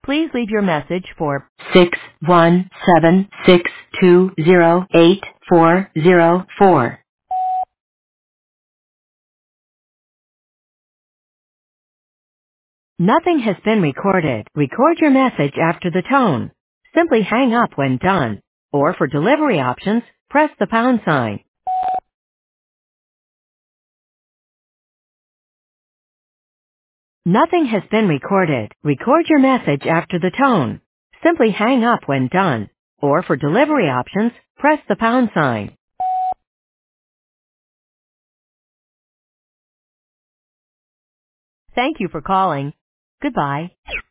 Please leave your message for 617-620-8404. Nothing has been recorded. Record your message after the tone. Simply hang up when done. Or for delivery options, press the pound sign. Nothing has been recorded. Record your message after the tone. Simply hang up when done. Or for delivery options, press the pound sign. Thank you for calling. Goodbye.